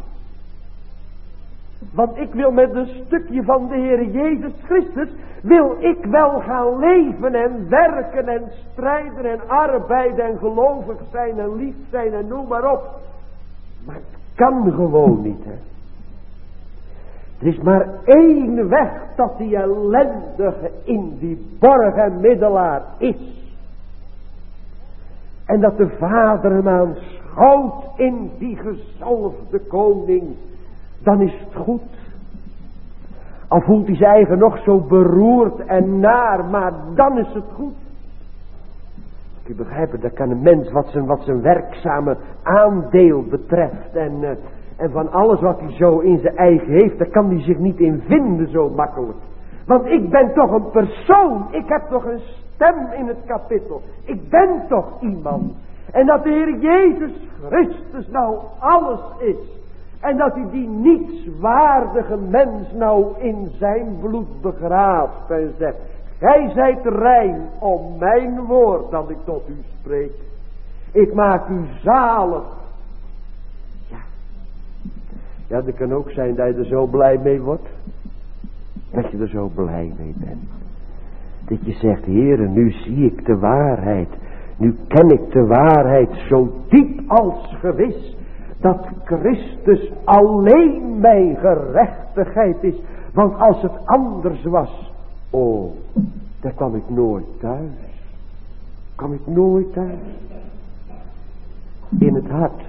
Want ik wil met een stukje van de Heer Jezus Christus. Wil ik wel gaan leven en werken en strijden en arbeiden en gelovig zijn en lief zijn en noem maar op. Maar het kan gewoon niet hè. Er is maar één weg dat die ellendige in die borg en middelaar is. En dat de Vader hem aanschouwt in die gezalfde koning. Dan is het goed. Al voelt hij zijn eigen nog zo beroerd en naar, maar dan is het goed. Je begrijpt, dat kan een mens wat zijn, wat zijn werkzame aandeel betreft. En, uh, en van alles wat hij zo in zijn eigen heeft, daar kan hij zich niet in vinden zo makkelijk. Want ik ben toch een persoon. Ik heb toch een stem in het kapittel. Ik ben toch iemand. En dat de Heer Jezus Christus nou alles is. En dat hij die nietswaardige mens nou in zijn bloed begraaft en zegt. Gij zijt rein om mijn woord dat ik tot u spreek. Ik maak u zalig. Ja. Ja, dat kan ook zijn dat je er zo blij mee wordt. Dat je er zo blij mee bent. Dat je zegt, Heere, nu zie ik de waarheid. Nu ken ik de waarheid zo diep als gewis. Dat Christus alleen mijn gerechtigheid is. Want als het anders was, oh, dan kwam ik nooit thuis. Kwam ik nooit thuis. In het hart.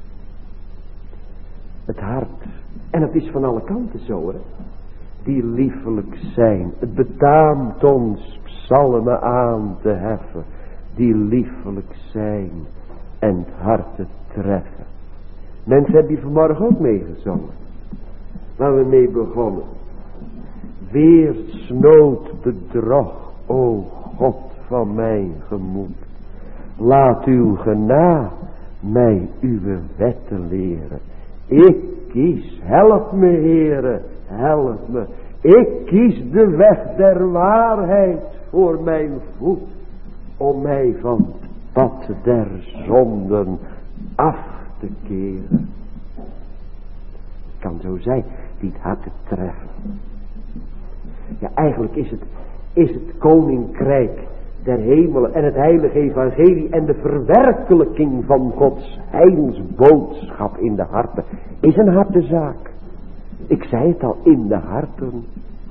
Het hart. En het is van alle kanten zo, hè. Die liefelijk zijn. Het betaamt ons psalmen aan te heffen. Die liefelijk zijn. En het hart te treffen. Mensen hebben die vanmorgen ook meegezongen. Waar we mee begonnen. Weer snood bedrog, o God van mijn gemoed. Laat uw genade mij uw wetten leren. Ik kies, help me Heere, help me. Ik kies de weg der waarheid voor mijn voet. Om mij van het pad der zonden af te keren. Het kan zo zijn, die het hart te treffen. Ja, eigenlijk is het, is het koninkrijk der hemelen en het heilige evangelie en de verwerkelijking van Gods heilsboodschap in de harten is een hartenzaak. Ik zei het al, in de harten.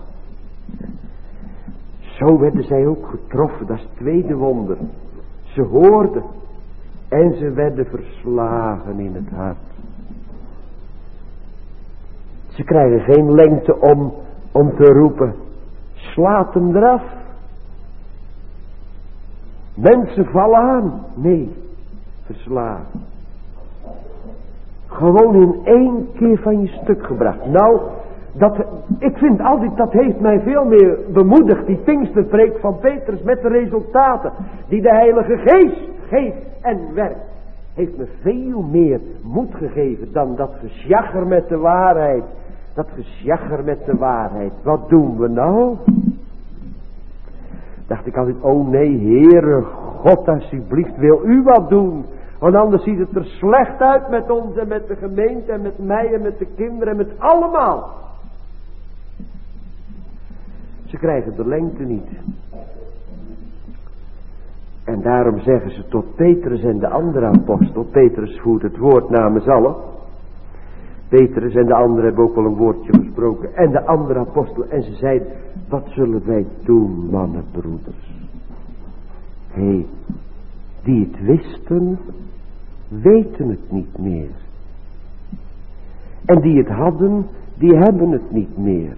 Zo werden zij ook getroffen, dat is het tweede wonder. Ze hoorden en ze werden verslagen in het hart. Ze krijgen geen lengte om, om te roepen, slaat hem eraf. Mensen vallen aan. Nee, verslagen. Gewoon in één keer van je stuk gebracht. Nou, dat, ik vind altijd, dat heeft mij veel meer bemoedigd. Die Pinksterpreek van Petrus met de resultaten die de Heilige Geest geeft en werkt. Heeft me veel meer moed gegeven dan dat gesjagger met de waarheid. Dat gesjagger met de waarheid. Wat doen we nou? Dacht ik altijd, oh nee, Heere God, alsjeblieft, wil u wat doen? Want anders ziet het er slecht uit met ons en met de gemeente en met mij en met de kinderen en met allemaal. Ze krijgen de lengte niet. En daarom zeggen ze tot Petrus en de andere apostel. Petrus voert het woord namens allen. Petrus en de anderen hebben ook wel een woordje gesproken. En de andere apostelen. En ze zeiden, wat zullen wij doen, mannenbroeders? Hé, hey, die het wisten, weten het niet meer. En die het hadden, die hebben het niet meer.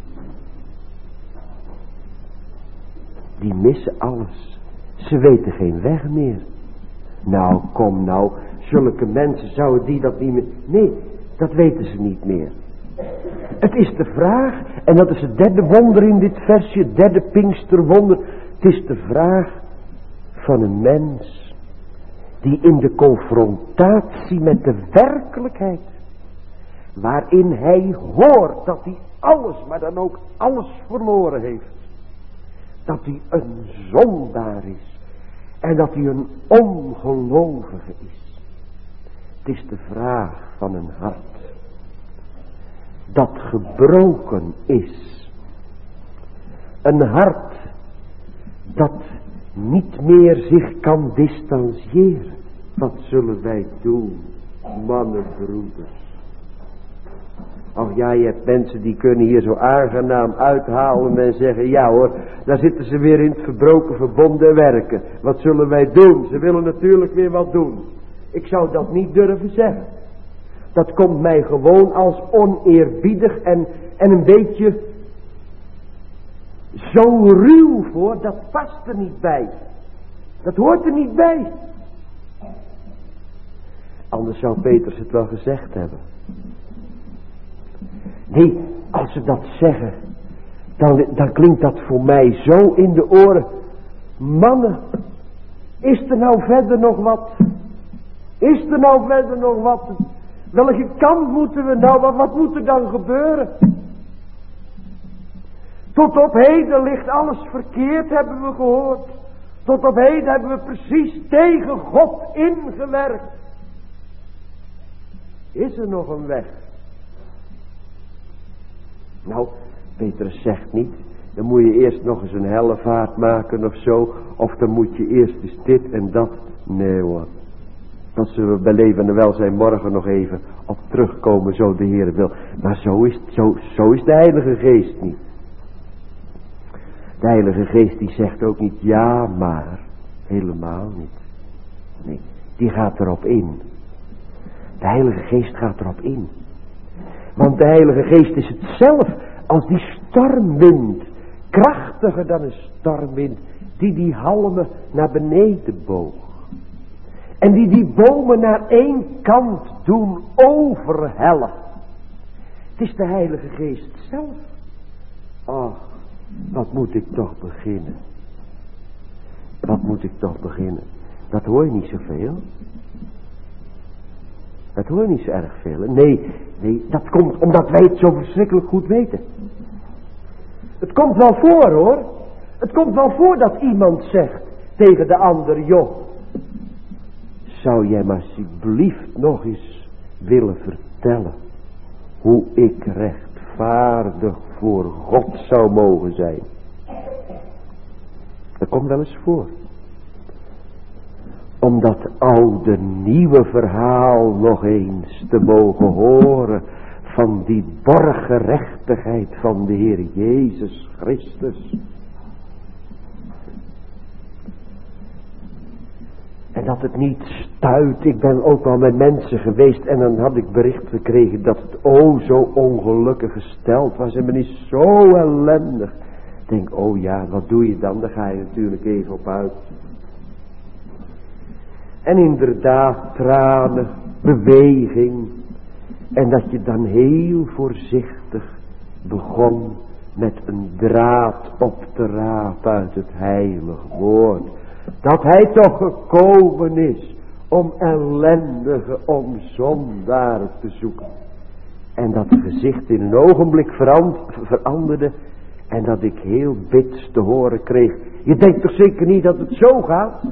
Die missen alles. Ze weten geen weg meer. Nou, kom nou. Zulke mensen zouden die dat niet meer... Nee, dat weten ze niet meer. Het is de vraag, en dat is het derde wonder in dit versje, het derde Pinksterwonder. Het is de vraag van een mens die in de confrontatie met de werkelijkheid, waarin hij hoort dat hij alles, maar dan ook alles verloren heeft. Dat hij een zondaar is. En dat hij een ongelovige is. Het is de vraag van een hart. Dat gebroken is. Een hart dat niet meer zich kan distancieren. Wat zullen wij doen, mannen, broeders? Ach ja, je hebt mensen die kunnen hier zo aangenaam uithalen en zeggen, ja hoor, daar zitten ze weer in het verbroken verbond en werken. Wat zullen wij doen? Ze willen natuurlijk weer wat doen. Ik zou dat niet durven zeggen. Dat komt mij gewoon als oneerbiedig en, en een beetje zo ruw voor, dat past er niet bij. Dat hoort er niet bij. Anders zou Petrus het wel gezegd hebben. Nee, als ze dat zeggen, dan, dan klinkt dat voor mij zo in de oren. Mannen, is er nou verder nog wat? Is er nou verder nog wat? Welke kant moeten we nou, wat, wat moet er dan gebeuren? Tot op heden ligt alles verkeerd, hebben we gehoord. Tot op heden hebben we precies tegen God ingewerkt. Is er nog een weg? Nou, Petrus zegt niet, Dan moet je eerst nog eens een hellevaart maken of zo. Of dan moet je eerst eens dit en dat. Nee hoor. Dat zullen we bij leven en welzijn morgen nog even op terugkomen, zo de Heer wil. Maar zo is, zo, zo is de Heilige Geest niet. De Heilige Geest die zegt ook niet ja maar. Helemaal niet. Nee, die gaat erop in. De Heilige Geest gaat erop in. Want de Heilige Geest is het zelf als die stormwind. Krachtiger dan een stormwind. Die die halmen naar beneden boog. En die die bomen naar één kant doen overhellen. Het is de Heilige Geest zelf. Ach, wat moet ik toch beginnen. Wat moet ik toch beginnen. Dat hoor je niet zoveel. Dat hoor je niet zo erg veel. Nee, nee, dat komt omdat wij het zo verschrikkelijk goed weten. Het komt wel voor hoor. Het komt wel voor dat iemand zegt tegen de ander, joh. Zou jij maar alsjeblieft nog eens willen vertellen hoe ik rechtvaardig voor God zou mogen zijn. Dat komt wel eens voor. Om dat oude nieuwe verhaal nog eens te mogen horen van die borgerechtigheid van de Heer Jezus Christus. En dat het niet stuit. Ik ben ook wel met mensen geweest en dan had ik bericht gekregen dat het o zo ongelukkig gesteld was en men is zo ellendig. Ik denk, oh ja, wat doe je dan? Daar ga je natuurlijk even op uit. En inderdaad, tranen, beweging. En dat je dan heel voorzichtig begon met een draad op te rapen uit het heilige woord. Dat hij toch gekomen is om ellendige, om zondaren te zoeken. En dat het gezicht in een ogenblik veranderde. En dat ik heel bits te horen kreeg. Je denkt toch zeker niet dat het zo gaat?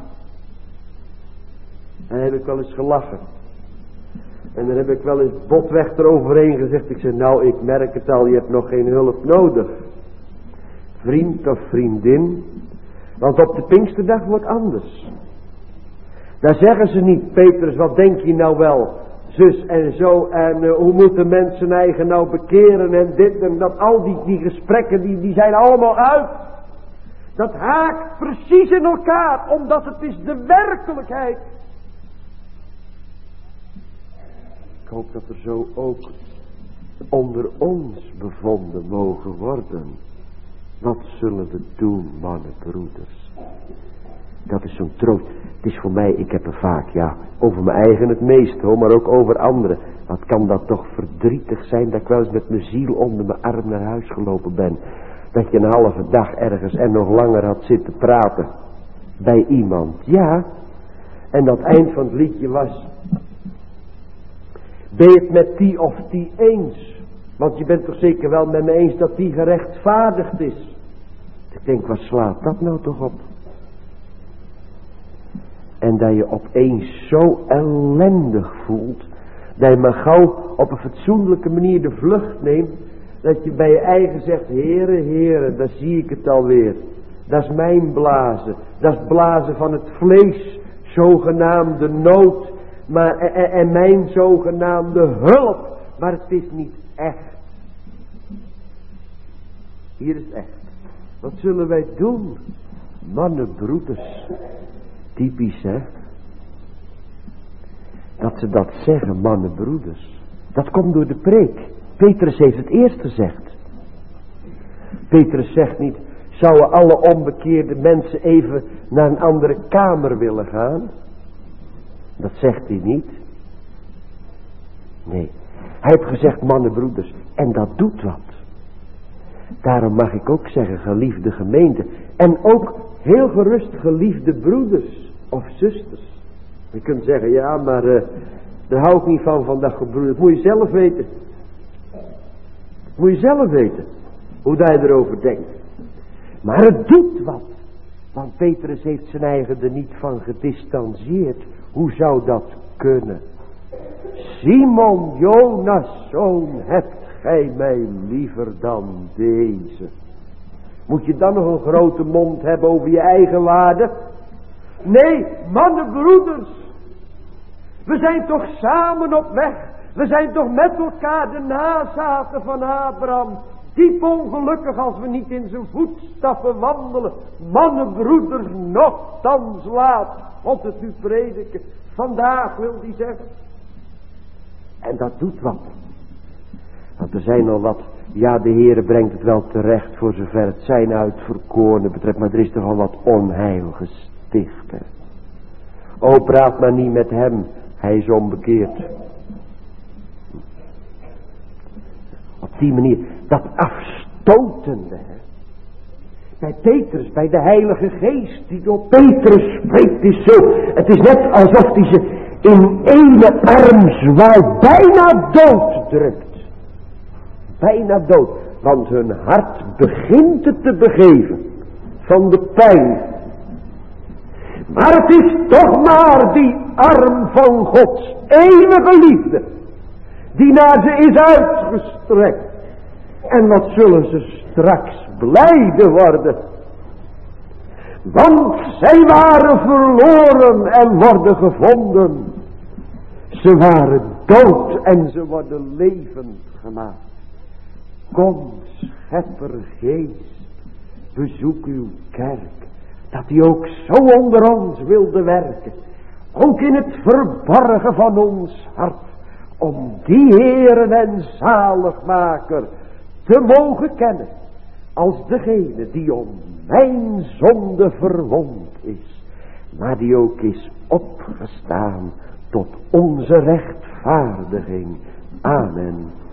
En dan heb ik wel eens gelachen. En dan heb ik wel eens botweg eroverheen gezegd. Ik zei, nou ik merk het al, je hebt nog geen hulp nodig. Vriend of vriendin. Want op de Pinksterdag wordt anders. Daar zeggen ze niet, Petrus, wat denk je nou wel? Zus en zo, en uh, hoe moeten mensen eigen nou bekeren en dit en dat. Al die, die gesprekken, die, die zijn allemaal uit. Dat haakt precies in elkaar, omdat het is de werkelijkheid. Ik hoop dat er zo ook onder ons bevonden mogen worden. Wat zullen we doen, mannen, broeders? Dat is zo'n troost. Het is voor mij, ik heb er vaak, ja, over mijn eigen het meest, hoor, maar ook over anderen. Wat kan dat toch verdrietig zijn, dat ik wel eens met mijn ziel onder mijn arm naar huis gelopen ben. Dat je een halve dag ergens en nog langer had zitten praten. Bij iemand, ja. En dat eind van het liedje was. Ben je het met die of die eens? Want je bent toch zeker wel met me eens dat die gerechtvaardigd is. Ik denk, wat slaat dat nou toch op? En dat je opeens zo ellendig voelt. Dat je maar gauw op een fatsoenlijke manier de vlucht neemt. Dat je bij je eigen zegt, heren, heren, daar zie ik het alweer. Dat is mijn blazen. Dat is blazen van het vlees. Zogenaamde nood. Maar, en, en mijn zogenaamde hulp. Maar het is niet echt. Hier is echt. Wat zullen wij doen? Mannen, broeders. Typisch, hè? Dat ze dat zeggen, mannen, broeders. Dat komt door de preek. Petrus heeft het eerst gezegd. Petrus zegt niet, zouden alle onbekeerde mensen even naar een andere kamer willen gaan? Dat zegt hij niet. Nee. Hij heeft gezegd, mannen, broeders. En dat doet wat. Daarom mag ik ook zeggen, geliefde gemeente. En ook heel gerust geliefde broeders of zusters. Je kunt zeggen, ja, maar uh, daar hou ik niet van, van dat gebroeder. Dat moet je zelf weten. Dat moet je zelf weten. Hoe dat je erover denkt. Maar het doet wat. Want Petrus heeft zijn eigen er niet van gedistanceerd. Hoe zou dat kunnen? Simon, Jonas' zoon, hebt gij mij liever dan deze? Moet je dan nog een grote mond hebben over je eigen waarde? Nee, mannen, broeders. We zijn toch samen op weg. We zijn toch met elkaar de nazaten van Abraham. Diep ongelukkig als we niet in zijn voetstappen wandelen. Mannen, broeders, nochtans laat God het u prediken. Vandaag wil hij zeggen. En dat doet wat. Want er zijn al wat. Ja, de Heere brengt het wel terecht voor zover het zijn uitverkorenen betreft. Maar er is toch al wat onheil gesticht. Hè? O, praat maar niet met hem. Hij is onbekeerd. Op die manier. Dat afstotende. Hè? Bij Petrus, bij de Heilige Geest die door Petrus spreekt, is zo. Het is net alsof hij ze in ene armzwaai bijna dood drukt. Bijna dood. Want hun hart begint het te begeven. Van de pijn. Maar het is toch maar die arm van Gods eeuwige liefde. Die naar ze is uitgestrekt. En wat zullen ze straks blijde worden. Want zij waren verloren en worden gevonden. Ze waren dood en ze worden levend gemaakt. Kom, schepper geest, bezoek uw kerk, dat hij ook zo onder ons wilde werken, ook in het verborgen van ons hart, om die Heeren en zaligmaker te mogen kennen, als degene die om mijn zonde verwond is, maar die ook is opgestaan tot onze rechtvaardiging. Amen.